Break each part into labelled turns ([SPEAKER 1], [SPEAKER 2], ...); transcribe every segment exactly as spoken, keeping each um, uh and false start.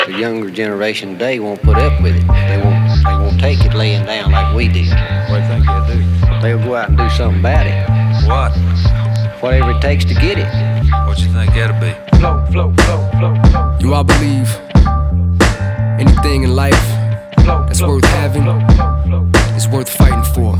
[SPEAKER 1] The younger generation today won't put up with it. They won't, they won't take it laying down like we did.
[SPEAKER 2] What do you think they'll do?
[SPEAKER 1] They'll go out and do something about it.
[SPEAKER 2] What?
[SPEAKER 1] Whatever it takes to get it.
[SPEAKER 2] What you think that'll be?
[SPEAKER 3] Flow, flow, flow, flow, flow.
[SPEAKER 4] You all believe anything in life that's worth having is worth fighting for.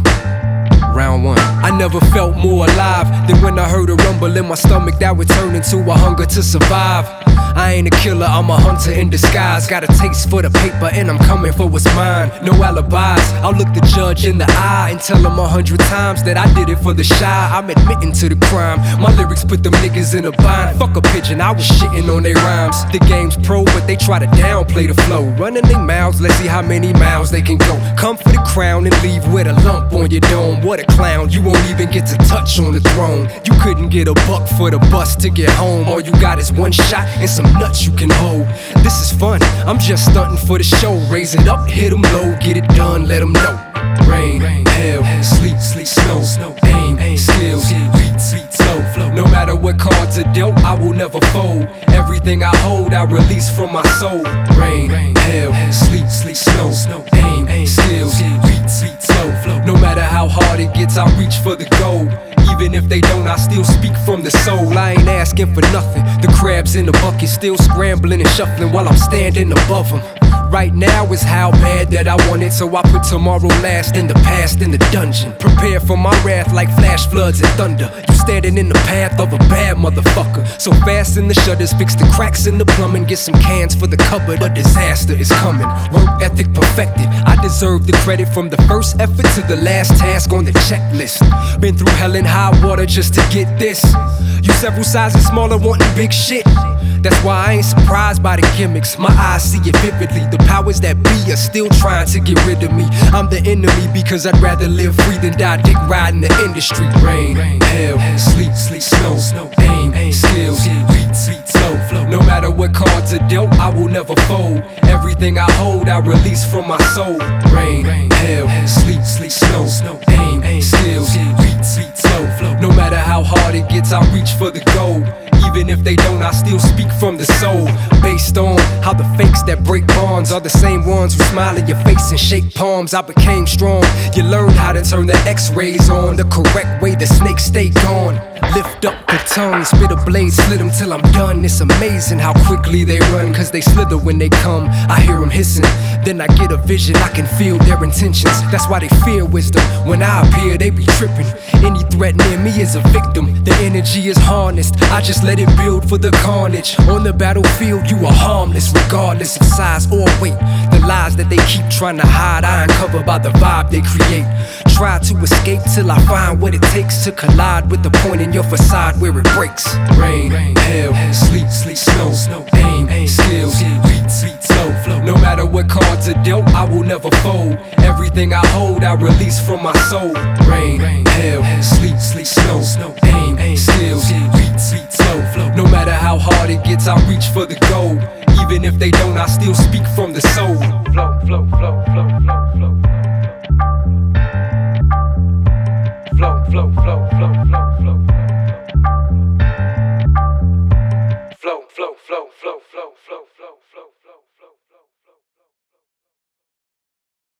[SPEAKER 4] Round one. I never felt more alive than when I heard a rumble in my stomach that would turn into a hunger to survive. I ain't a killer, I'm a hunter in disguise. Got a taste for the paper and I'm coming for what's mine. No alibis, I'll look the judge in the eye and tell him a hundred times that I did it for the shy. I'm admitting to the crime, my lyrics put them niggas in a bind. Fuck a pigeon, I was shitting on their rhymes. The game's pro, but they try to downplay the flow. Running their mouths, let's see how many miles they can go. Come for the crown and leave with a lump on your dome. What a clown, you won't even get to touch on the throne. You couldn't get a buck for the bus to get home. All you got is one shot and some nuts you can hold. This is fun, I'm just stunting for the show. Raise it up, hit them low, get it done, let them know. Rain, hail, sleet, sleet, snow, aim, skills, beat, beat, slow, flow. No matter what cards are dealt, I will never fold. Everything I hold, I release from my soul. Rain, hail, sleet, sleet, snow, aim, skills, beat, beat, slow, flow. No matter how hard it gets, I reach for the goal. Even if they don't, I still speak from the soul. I ain't asking for nothing. The crabs in the bucket still scrambling and shuffling while I'm standing above them. Right now is how bad that I want it, so I put tomorrow last and the past in the dungeon. Prepare for my wrath like flash floods and thunder. You standing in the path of a bad motherfucker. So fasten the shutters, fix the cracks in the plumbing, get some cans for the cupboard. A disaster is coming. Work ethic perfected. I deserve the credit from the first effort to the last task on the checklist. Been through hell and high water just to get this. You several sizes smaller wanting big shit. That's why I ain't surprised by the gimmicks. My eyes see it vividly. The powers that be are still trying to get rid of me. I'm the enemy because I'd rather live free than die dick riding the industry. Rain, hail, sleet, sleet, snow, aim, skills, beat, beat, slow, flow. No matter what cards are dealt, I will never fold. Everything I hold, I release from my soul. Rain, hail, sleet, sleet, snow, aim, skills, beat, beat, slow, flow. No matter how hard it gets, I reach for the goal. Even if they don't, I still speak from the soul. Based on how the fakes that break bonds are the same ones who smile in your face and shake palms. I became strong. You learned how to turn the x-rays on the correct way, the snakes stay gone. Lift up the tongue, spit a blade, slit them till I'm done. It's amazing how quickly they run, cause they slither when they come. I hear them hissing, then I get a vision, I can feel their intentions. That's why they fear wisdom. When I appear, they be tripping. Any threat near me is a victim. The energy is harnessed, I just let it build for the carnage. On the battlefield, you are harmless, regardless of size or weight. The lies that they keep trying to hide, I uncover by the vibe they create. Try to escape till I find what it takes to collide with the point in your facade where it breaks. Rain, hail, sleet, sleet, snow, aim, skills, beat, beat, slow, flow. No matter what cards are dealt, I will never fold. Everything I hold, I release from my soul. Rain, hail, sleet, sleet, snow, aim, skills, beat, beat, slow, flow. No matter how hard it gets, I reach for the goal. Even if they don't, I still speak from the soul. Flow, flow, flow, flow, flow.